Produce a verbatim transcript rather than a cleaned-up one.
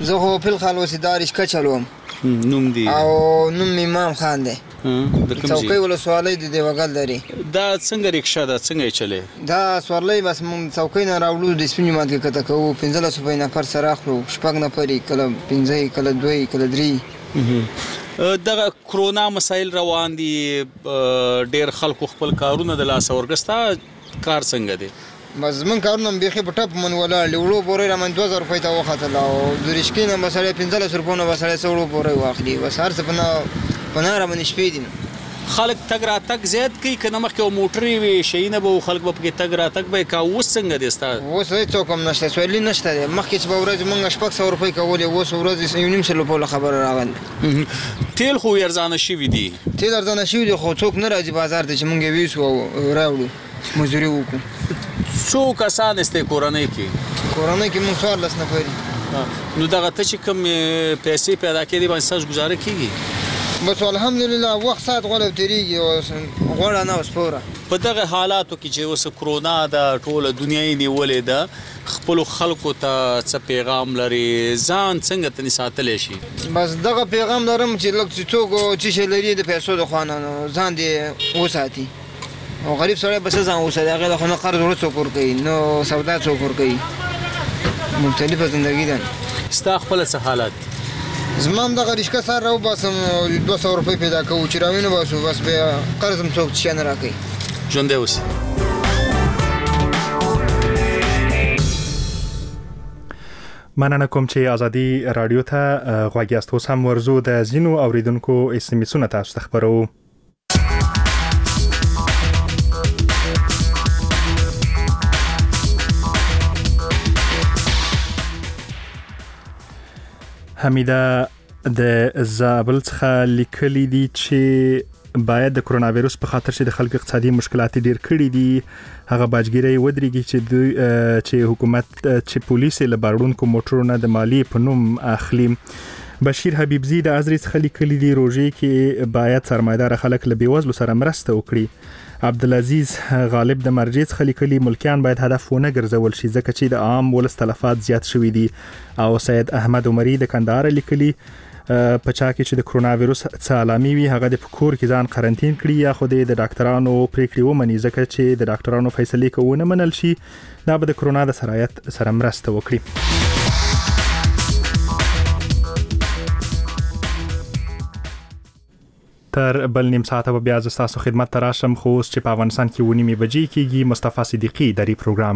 زه خو فل خال وسیدار رشکه چلوم. نوم دی او نوم امام خان دی. د کوم ځای؟ څوکۍ ولسوالۍ د دیوګل لري. دا څنګه رکشا ده، څنګه یې چلې؟ دا سورلۍ بس موږ څوکۍ نه راوړو، د سپین جومات کې کته کوو، پنځلس روپۍ نفر سره اخلو، شپږ نفر یې، کله پنځه، کله دوی، کله درې. دغه کرونا مسایل روان دي، ډېر خلکو خپل کارونه د لاسه ورګستا، کار څنګه دی؟ بس زمونږ کارونه هم بیخي په ټپ من ولاړ دي. وړو بورۍ رامن دوه زره روپۍ ته وختل او د رشکې نه به سړی پنځلس روپو نه به سړی څه وړو بورۍ واخلي. بس هر څه په نه په نه رامنې شپې دي. خلک تګ راتګ زیات کوي که نه مخکې موټرې وي شیونه به و خلک به پکې تګ راتګ به یې کوه؟ اوس څنګه دی ستا؟ اوس هېڅ څوک هم نشته، سویلي نشته دی. مخکې چې به ورځ مونږ شپږ سوه روپۍ کولې، اوس ورځ یو نیم سل روپو له خبره راغله. تیل خو ارزانه شوي دي. تیل ارزانه شوي دي خو څوک نه راځي بازار ته چې مونږ یې ویسو او راوړو مزدوري وکړو. څو کسان استې کورنۍ کې؟ کورنۍ کې مونږ څوارلس نفر یو. نو دغه ته چې کوم پیسې پیدا کېدې باندې ستاسو ګزاره کېږي؟ بس الحمدلله وخت ساعت غوړه تېرېږي، اوس غوړه نه اوس پوره. په دغه حالاتو کې چې اوس کرونا ده، ټوله دنیا یې نیولې ده، خپلو خلکو ته څه پیغام لري؟ ځان څنګه تنې ساتلی شي؟ بس دغه پیغام لرم چې لږ چې څوک څه شی لري د پیسو د خوا نه، نو ځان دې وساتي. او غریب سړی به څه ځان وساتي؟ هغې د خو نه قرض وړه څوک ورکوي، نو سودا څوک ورکوي. مختلفه زندګي ده. ستا خپله څه حالت؟ زما هم دغه رشکه سر راوباسم، دوه سوه روپۍ پیدا کوو چې راوینه باسو، بس بیا قرض هم څوک شی نه راکوي. ژوندی اوسې. مننه کوم چې ازادي راډیو ته غوږ یاست. اوس هم ورځو د ځینو اوریدونکو اس ام اسونه تاسو ته خپروو. حمیده د زابل څخه لیکلي دي چې باید د کرونا وایروس په خاطر چې د خلکو اقتصادي مشکلات ډیر کړي دي، هغه باجګیري ودرېږي چې دوی چې حکومت چې پولیس له باروونکو موټرونو د مالی په نوم اخلي. بشیر حبیبزی د ازری څخه لیکلي دي روژې کې باید سرمایدار خلک له بیوزلو سره مرسته وکړي. عبدالعزیز غالب د مرجع څخه لیکلي ملکیان باید هدف ونه ګرځول شي ځکه چې د عام ولس تلفات زیات شوي دي. او سید احمد عمری د کندهار لیکلي په چا کې چې د کرونا وایروس څه علامې وي هغه د کور کې ځان قرنټین کړي یا خو د ډاکټرانو پریکړې ومني ځکه چې د ډاکټرانو فیصلې که ونه منل شي دا به د کرونا د سرایت سره مرسته وکړي. تر بل نیم ساعته به بیا زه ستاسو خدمت ته راشم، خو اوس چې په افغانستان کې ونیمې بجې کېږي مصطفی صدیقي دری پروګرام